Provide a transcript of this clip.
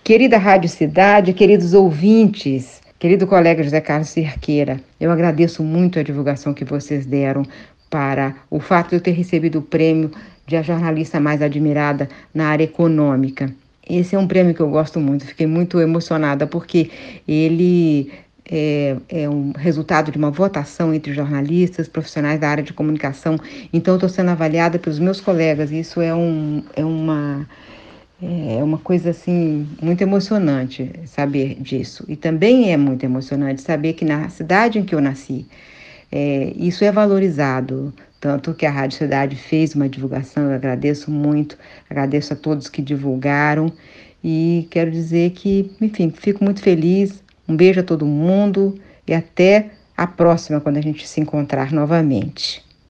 Querida Rádio Cidade, queridos ouvintes, querido colega José Carlos Cerqueira, eu agradeço muito a divulgação que vocês deram para o fato de eu ter recebido o prêmio de a jornalista mais admirada na área econômica. Esse é um prêmio que eu gosto muito, fiquei muito emocionada porque ele é um resultado de uma votação entre jornalistas, profissionais da área de comunicação. Então, eu estou sendo avaliada pelos meus colegas. Isso é uma coisa assim muito emocionante saber disso. E também é muito emocionante saber que na cidade em que eu nasci, isso é valorizado. Tanto que a Rádio Cidade fez uma divulgação, eu agradeço muito, agradeço a todos que divulgaram e quero dizer que, enfim, fico muito feliz. Um beijo a todo mundo e até a próxima, quando a gente se encontrar novamente.